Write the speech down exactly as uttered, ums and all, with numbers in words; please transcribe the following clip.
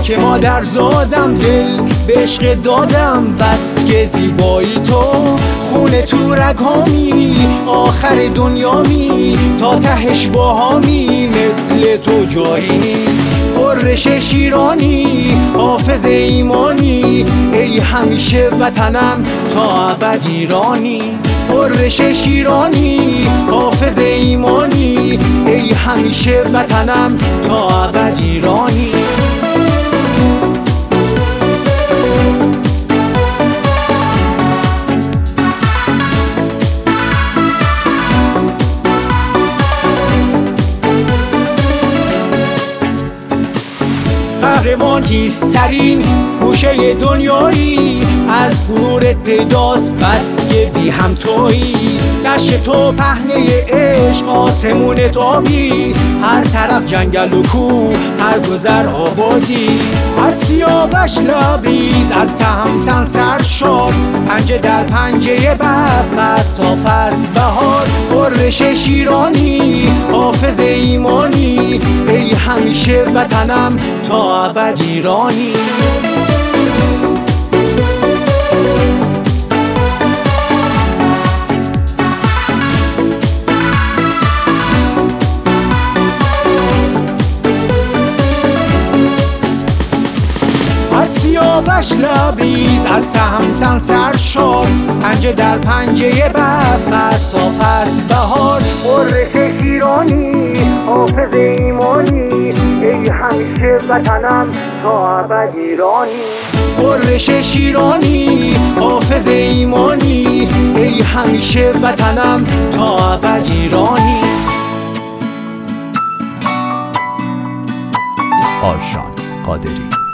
که مادر زادم دل به عشق دادم، بس که زیبایی تو خونه تو رگامی، آخر دنیامی تا تهش باهامی، مثل تو جایی نیست قرش شیرانی، حافظ ایمانی ای همیشه وطنم تا ابد ایرانی. قرش شیرانی حافظ ایمانی ای همیشه وطنم تا ابد ایرانی. قهرمان کیسترین گوشه دنیایی، از نورت پیداست بس که بی هم تویی. دشت تو پهنه عشق، آسمونت آبی، هر طرف جنگل و کوه، هر گذر آبادی. از سیاوش لبریز، از تهمتن سرشار، پنجه در پنجه بر فصل تا فصل بهار. قرش شیرانی حافظ ایمانی ای همیشه وطنم تا ابد ایرانی. سیاوش لبریز، از تهمتن سرشار، پنجه در پنجه بر فصل تا فصل بهار. قرش شیرانی حافظ ایمانی ای همیشه وطنم تا ابد ایرانی. قرش شیرانی حافظ ایمانی ای همیشه وطنم تا ابد ایرانی. آرشان قادری.